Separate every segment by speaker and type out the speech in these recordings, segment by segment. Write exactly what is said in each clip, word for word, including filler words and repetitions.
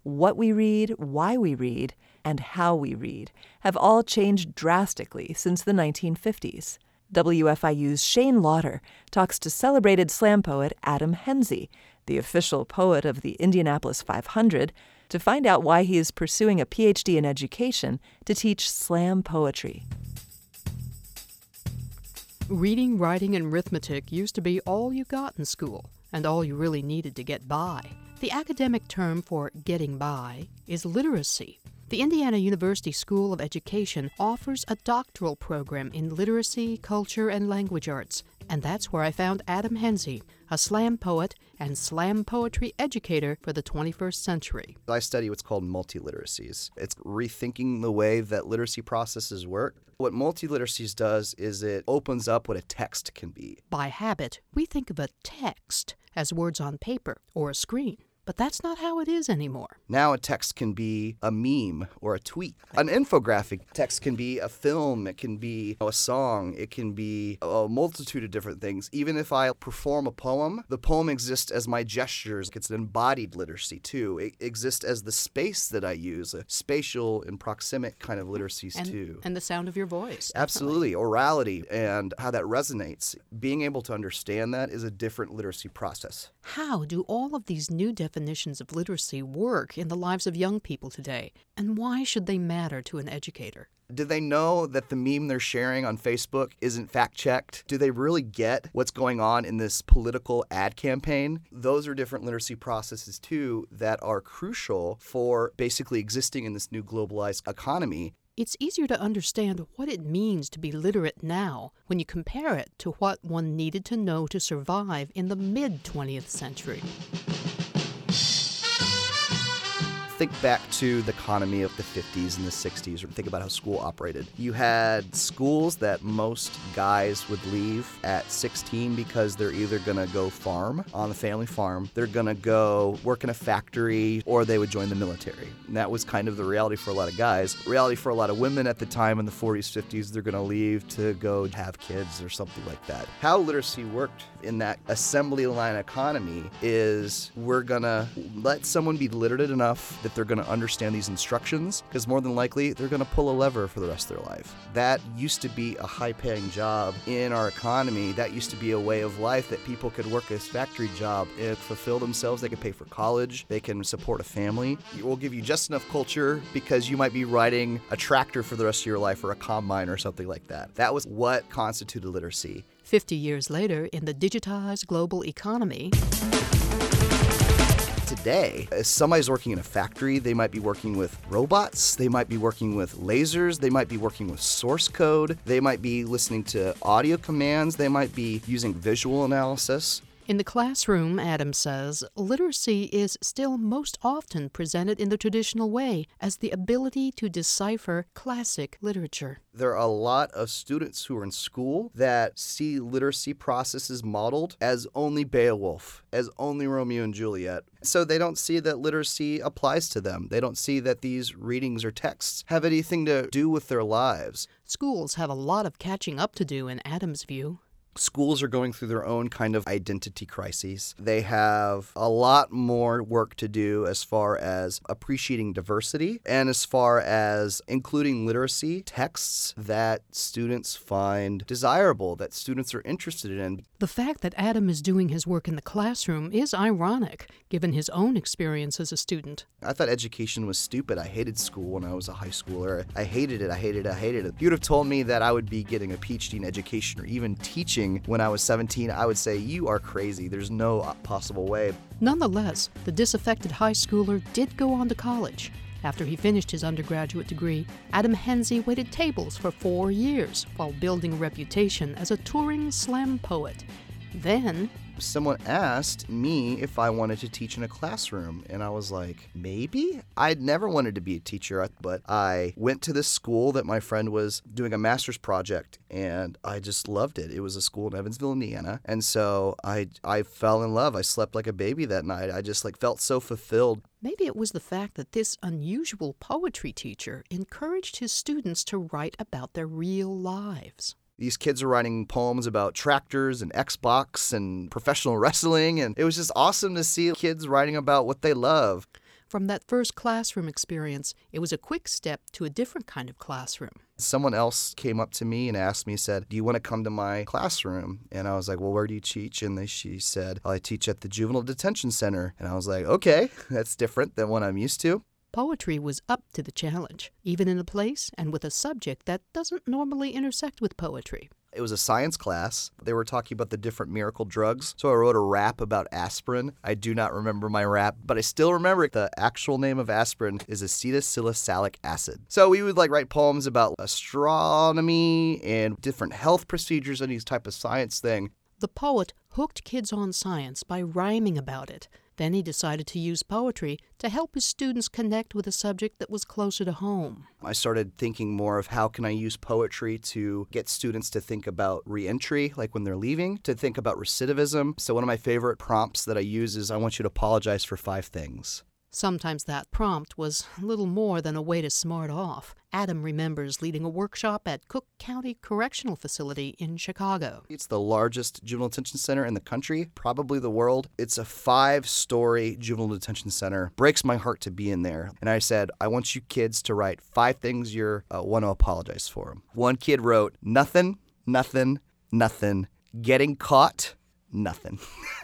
Speaker 1: what we read, why we read, and how we read have all changed drastically since the nineteen fifties. W F I U's Shane Lauder talks to celebrated slam poet Adam Henze, the official poet of the Indianapolis five hundred, to find out why he is pursuing a P H D in education to teach slam poetry.
Speaker 2: Reading, writing, and arithmetic used to be all you got in school, and all you really needed to get by. The academic term for getting by is literacy. The Indiana University School of Education offers a doctoral program in literacy, culture, and language arts, and that's where I found Adam Henze, a slam poet and slam poetry educator for the twenty-first century.
Speaker 3: I study what's called multiliteracies. It's rethinking the way that literacy processes work. What multiliteracies does is it opens up what a text can be.
Speaker 2: By habit, we think of a text as words on paper or a screen. But that's not how it is anymore.
Speaker 3: Now a text can be a meme or a tweet. An infographic text can be a film, it can be a song, it can be a multitude of different things. Even if I perform a poem, the poem exists as my gestures. It's an embodied literacy too. It exists as the space that I use, a spatial and proxemic kind of literacies
Speaker 2: and,
Speaker 3: too.
Speaker 2: And the sound of your voice.
Speaker 3: Absolutely. Orality and how that resonates. Being able to understand that is a different literacy process.
Speaker 2: How do all of these new definitions of literacy work in the lives of young people today? And why should they matter to an educator?
Speaker 3: Do they know that the meme they're sharing on Facebook isn't fact-checked? Do they really get what's going on in this political ad campaign? Those are different literacy processes, too, that are crucial for basically existing in this new globalized economy.
Speaker 2: It's easier to understand what it means to be literate now when you compare it to what one needed to know to survive in the mid-twentieth century.
Speaker 3: Think back to the economy of the fifties and the sixties, or think about how school operated. You had schools that most guys would leave at sixteen because they're either going to go farm on the family farm, they're going to go work in a factory, or they would join the military. And that was kind of the reality for a lot of guys. Reality for a lot of women at the time in the forties, fifties, they're going to leave to go have kids or something like that. How literacy worked in that assembly line economy is we're going to let someone be literate enough that they're going to understand these instructions, because more than likely they're going to pull a lever for the rest of their life. That used to be a high-paying job in our economy. That used to be a way of life that people could work a factory job and fulfill themselves. They could pay for college. They can support a family. It will give you just enough culture because you might be riding a tractor for the rest of your life or a combine or something like that. That was what constituted literacy.
Speaker 2: Fifty years later, in the digitized global economy,
Speaker 3: today, if somebody's working in a factory, they might be working with robots, they might be working with lasers, they might be working with source code, they might be listening to audio commands, they might be using visual analysis.
Speaker 2: In the classroom, Adams says, literacy is still most often presented in the traditional way as the ability to decipher classic literature.
Speaker 3: There are a lot of students who are in school that see literacy processes modeled as only Beowulf, as only Romeo and Juliet. So they don't see that literacy applies to them. They don't see that these readings or texts have anything to do with their lives.
Speaker 2: Schools have a lot of catching up to do in Adams' view.
Speaker 3: Schools are going through their own kind of identity crises. They have a lot more work to do as far as appreciating diversity and as far as including literacy texts that students find desirable, that students are interested in.
Speaker 2: The fact that Adam is doing his work in the classroom is ironic, given his own experience as a student.
Speaker 3: I thought education was stupid. I hated school when I was a high schooler. I hated it, I hated it, I hated it. If you'd have told me that I would be getting a P H D in education or even teaching when I was seventeen, I would say, you are crazy. There's no possible way.
Speaker 2: Nonetheless, the disaffected high schooler did go on to college. After he finished his undergraduate degree, Adam Henze waited tables for four years while building a reputation as a touring slam poet. Then,
Speaker 3: someone asked me if I wanted to teach in a classroom, and I was like, maybe? I'd never wanted to be a teacher, but I went to this school that my friend was doing a master's project, and I just loved it. It was a school in Evansville, Indiana, and so I I fell in love. I slept like a baby that night. I just like felt so fulfilled.
Speaker 2: Maybe it was the fact that this unusual poetry teacher encouraged his students to write about their real lives.
Speaker 3: These kids are writing poems about tractors and Xbox and professional wrestling, and it was just awesome to see kids writing about what they love.
Speaker 2: From that first classroom experience, it was a quick step to a different kind of classroom.
Speaker 3: Someone else came up to me and asked me, said, do you want to come to my classroom? And I was like, well, where do you teach? And they, she said, oh, I teach at the Juvenile Detention Center. And I was like, okay, that's different than what I'm used to.
Speaker 2: Poetry was up to the challenge, even in a place and with a subject that doesn't normally intersect with poetry.
Speaker 3: It was a science class. They were talking about the different miracle drugs. So I wrote a rap about aspirin. I do not remember my rap, but I still remember the actual name of aspirin is acetylsalicylic acid. So we would like write poems about astronomy and different health procedures and these type of science thing.
Speaker 2: The poet hooked kids on science by rhyming about it. Then he decided to use poetry to help his students connect with a subject that was closer to home.
Speaker 3: I started thinking more of how can I use poetry to get students to think about reentry, like when they're leaving, to think about recidivism. So one of my favorite prompts that I use is I want you to apologize for five things.
Speaker 2: Sometimes that prompt was little more than a way to smart off. Adam remembers leading a workshop at Cook County Correctional Facility in Chicago.
Speaker 3: It's the largest juvenile detention center in the country, probably the world. It's a five-story juvenile detention center. Breaks my heart to be in there. And I said, I want you kids to write five things you uh, want to apologize for. One kid wrote, nothing, nothing, nothing, getting caught, nothing.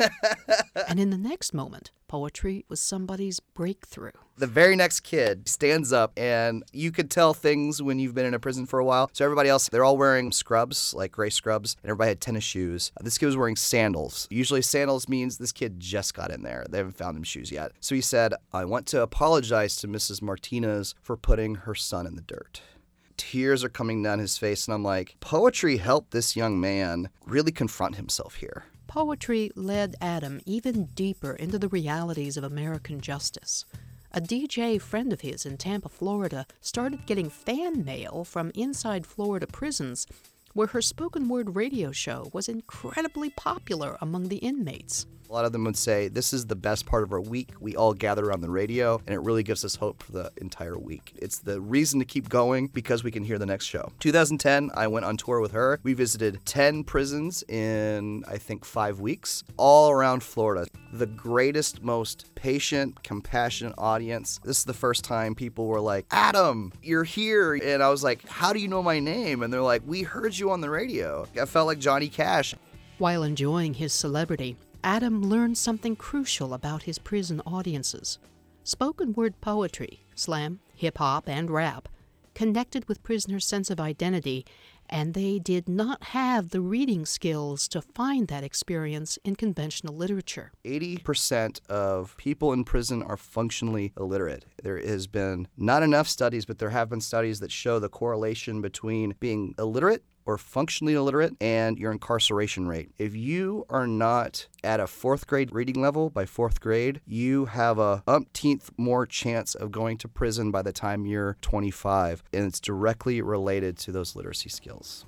Speaker 2: And in the next moment, poetry was somebody's breakthrough.
Speaker 3: The very next kid stands up, and you could tell things when you've been in a prison for a while. So everybody else, they're all wearing scrubs, like gray scrubs, and everybody had tennis shoes. This kid was wearing sandals. Usually sandals means this kid just got in there. They haven't found him shoes yet. So he said, I want to apologize to Missus Martinez for putting her son in the dirt. Tears are coming down his face, and I'm like, poetry helped this young man really confront himself here.
Speaker 2: Poetry led Adam even deeper into the realities of American justice. A D J friend of his in Tampa, Florida, started getting fan mail from inside Florida prisons, where her spoken word radio show was incredibly popular among the inmates.
Speaker 3: A lot of them would say, this is the best part of our week. We all gather on the radio, and it really gives us hope for the entire week. It's the reason to keep going because we can hear the next show. two thousand ten, I went on tour with her. We visited ten prisons in, I think, five weeks, all around Florida. The greatest, most patient, compassionate audience. This is the first time people were like, Adam, you're here. And I was like, how do you know my name? And they're like, we heard you on the radio. I felt like Johnny Cash.
Speaker 2: While enjoying his celebrity, Adam learned something crucial about his prison audiences. Spoken word poetry, slam, hip-hop, and rap connected with prisoners' sense of identity, and they did not have the reading skills to find that experience in conventional literature.
Speaker 3: eighty percent of people in prison are functionally illiterate. There has been not enough studies, but there have been studies that show the correlation between being illiterate or functionally illiterate and your incarceration rate. If you are not at a fourth grade reading level by fourth grade, you have a umpteenth more chance of going to prison by the time you're twenty-five, and it's directly related to those literacy skills.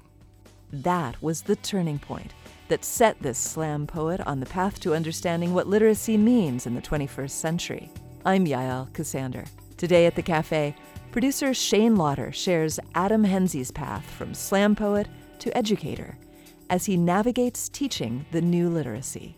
Speaker 1: That was the turning point that set this slam poet on the path to understanding what literacy means in the twenty-first century. I'm Yael Cassander. Today at the Cafe, producer Shane Lauder shares Adam Hensey's path from slam poet to educator as he navigates teaching the new literacy.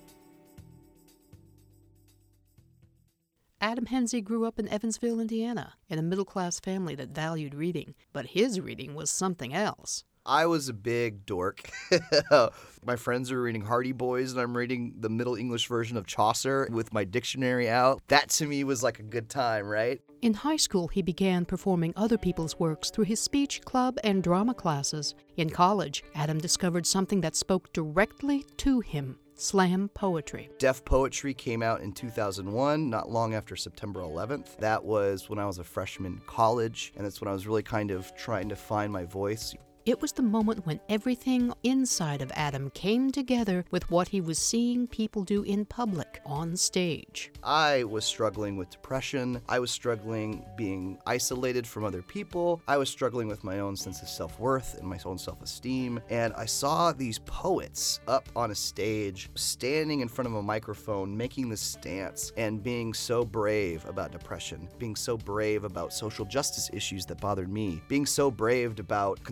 Speaker 2: Adam Hensey grew up in Evansville, Indiana, in a middle-class family that valued reading, but his reading was something else.
Speaker 3: I was a big dork. My friends are reading Hardy Boys, and I'm reading the Middle English version of Chaucer with my dictionary out. That to me was like a good time, right?
Speaker 2: In high school, he began performing other people's works through his speech club and drama classes. In college, Adam discovered something that spoke directly to him: slam poetry.
Speaker 3: Deaf Poetry came out in two thousand one, not long after September eleventh. That was when I was a freshman in college, and that's when I was really kind of trying to find my voice.
Speaker 2: It was the moment when everything inside of Adam came together with what he was seeing people do in public, on stage.
Speaker 3: I was struggling with depression. I was struggling being isolated from other people. I was struggling with my own sense of self-worth and my own self-esteem. And I saw these poets up on a stage, standing in front of a microphone, making this stance and being so brave about depression, being so brave about social justice issues that bothered me, being so brave about constructing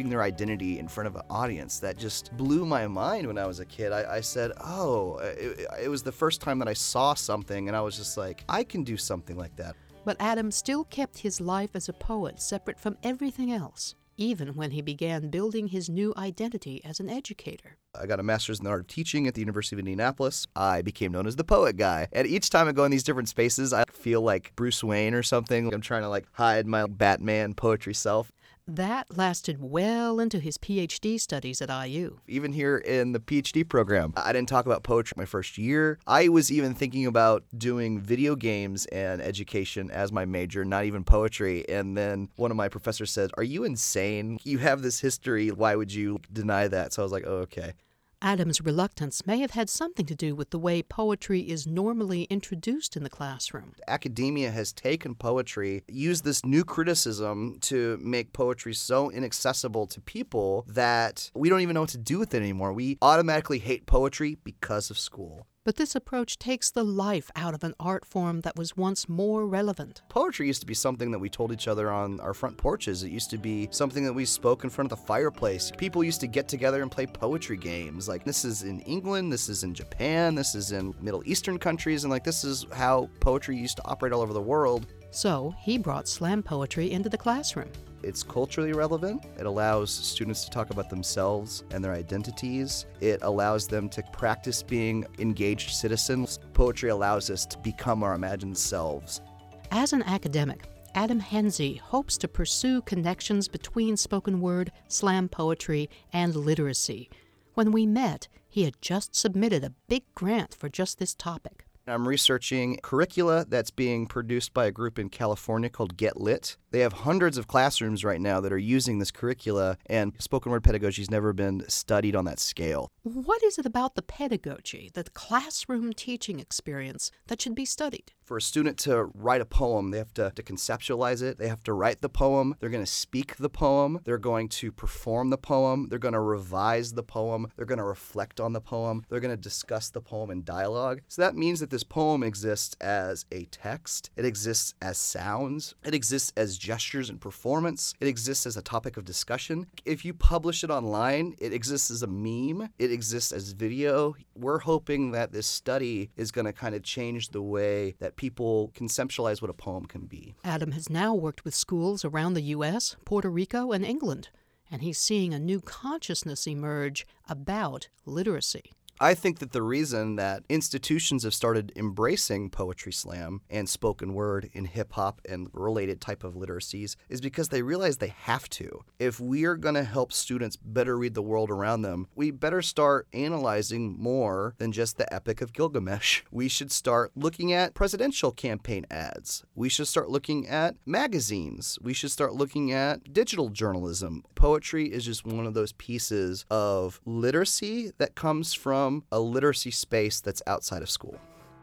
Speaker 3: establishing their identity in front of an audience that just blew my mind when I was a kid. I, I said, oh, it, it was the first time that I saw something and I was just like, I can do something like that.
Speaker 2: But Adam still kept his life as a poet separate from everything else, even when he began building his new identity as an educator.
Speaker 3: I got a master's in the art of teaching at the University of Indianapolis. I became known as the poet guy. And each time I go in these different spaces, I feel like Bruce Wayne or something. I'm trying to like hide my Batman poetry self.
Speaker 2: That lasted well into his P H D studies at I U.
Speaker 3: Even here in the P H D program, I didn't talk about poetry my first year. I was even thinking about doing video games and education as my major, not even poetry. And then one of my professors said, "Are you insane? You have this history. Why would you deny that?" So I was like, oh, okay.
Speaker 2: Adam's reluctance may have had something to do with the way poetry is normally introduced in the classroom.
Speaker 3: Academia has taken poetry, used this new criticism to make poetry so inaccessible to people that we don't even know what to do with it anymore. We automatically hate poetry because of school.
Speaker 2: But this approach takes the life out of an art form that was once more relevant.
Speaker 3: Poetry used to be something that we told each other on our front porches. It used to be something that we spoke in front of the fireplace. People used to get together and play poetry games. Like, this is in England, this is in Japan, this is in Middle Eastern countries, and like this is how poetry used to operate all over the world.
Speaker 2: So he brought slam poetry into the classroom.
Speaker 3: It's culturally relevant. It allows students to talk about themselves and their identities. It allows them to practice being engaged citizens. Poetry allows us to become our imagined selves.
Speaker 2: As an academic, Adam Henze hopes to pursue connections between spoken word, slam poetry, and literacy. When we met, he had just submitted a big grant for just this topic.
Speaker 3: I'm researching curricula that's being produced by a group in California called Get Lit. They have hundreds of classrooms right now that are using this curricula, and spoken word pedagogy has never been studied on that scale.
Speaker 2: What is it about the pedagogy, the classroom teaching experience, that should be studied?
Speaker 3: For a student to write a poem, they have to, to conceptualize it. They have to write the poem. They're going to speak the poem. They're going to perform the poem. They're going to revise the poem. They're going to reflect on the poem. They're going to discuss the poem in dialogue. So that means that this poem exists as a text. It exists as sounds. It exists as gestures and performance. It exists as a topic of discussion. If you publish it online, it exists as a meme. It exists as video. We're hoping that this study is going to kind of change the way that people conceptualize what a poem can be.
Speaker 2: Adam has now worked with schools around the U S, Puerto Rico, and England, and he's seeing a new consciousness emerge about literacy.
Speaker 3: I think that the reason that institutions have started embracing poetry slam and spoken word in hip-hop and related type of literacies is because they realize they have to. If we are going to help students better read the world around them, we better start analyzing more than just the Epic of Gilgamesh. We should start looking at presidential campaign ads. We should start looking at magazines. We should start looking at digital journalism. Poetry is just one of those pieces of literacy that comes from a literacy space that's outside of school.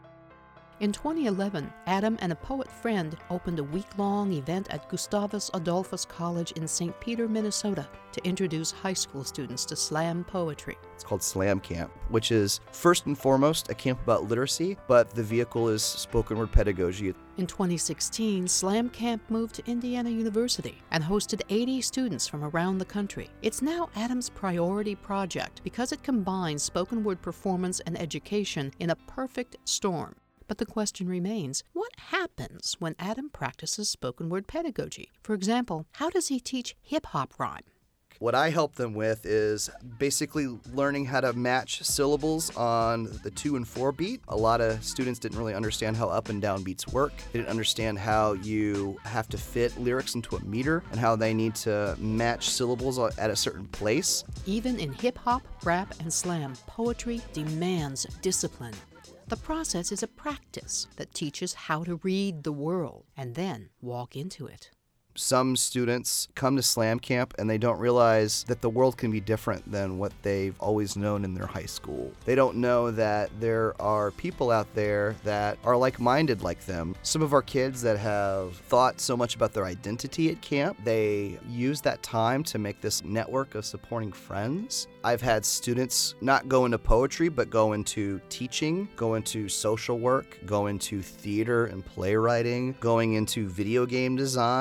Speaker 2: In twenty eleven, Adam and a poet friend opened a week-long event at Gustavus Adolphus College in Saint Peter, Minnesota, to introduce high school students to slam poetry.
Speaker 3: It's called Slam Camp, which is first and foremost a camp about literacy, but the vehicle is spoken word pedagogy.
Speaker 2: In twenty sixteen, Slam Camp moved to Indiana University and hosted eighty students from around the country. It's now Adam's priority project because it combines spoken word performance and education in a perfect storm. But the question remains, what happens when Adam practices spoken word pedagogy? For example, how does he teach hip-hop rhyme?
Speaker 3: What I help them with is basically learning how to match syllables on the two and four beat. A lot of students didn't really understand how up and down beats work. They didn't understand how you have to fit lyrics into a meter and how they need to match syllables at a certain place.
Speaker 2: Even in hip-hop, rap, and slam, poetry demands discipline. The process is a practice that teaches how to read the world and then walk into it.
Speaker 3: Some students come to Slam Camp and they don't realize that the world can be different than what they've always known in their high school. They don't know that there are people out there that are like-minded like them. Some of our kids that have thought so much about their identity at camp, they use that time to make this network of supporting friends. I've had students not go into poetry, but go into teaching, go into social work, go into theater and playwriting, going into video game design, and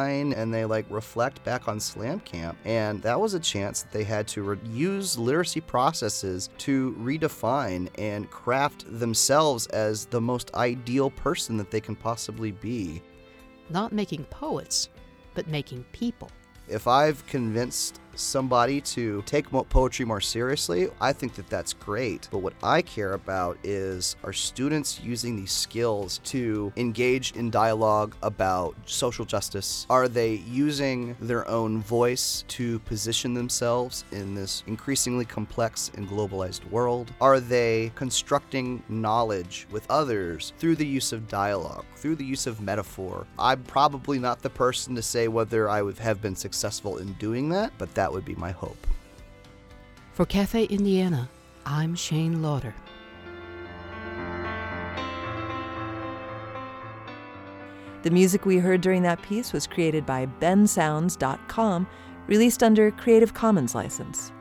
Speaker 3: and they like reflect back on Slam Camp, and that was a chance that they had to re- use literacy processes to redefine and craft themselves as the most ideal person that they can possibly be.
Speaker 2: Not making poets, but making people.
Speaker 3: If I've convinced somebody to take mo- poetry more seriously, I think that that's great. But what I care about is, are students using these skills to engage in dialogue about social justice? Are they using their own voice to position themselves in this increasingly complex and globalized world? Are they constructing knowledge with others through the use of dialogue, through the use of metaphor? I'm probably not the person to say whether I would have been successful in doing that, but that would be my hope.
Speaker 2: For Cafe Indiana, I'm Shane Lauder.
Speaker 1: The music we heard during that piece was created by ben sounds dot com, released under Creative Commons license.